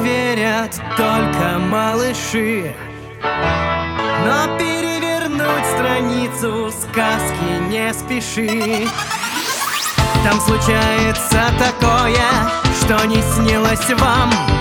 верят только малыши. Но перевернуть страницу сказки не спеши. Там случается такое, что не снилось вам.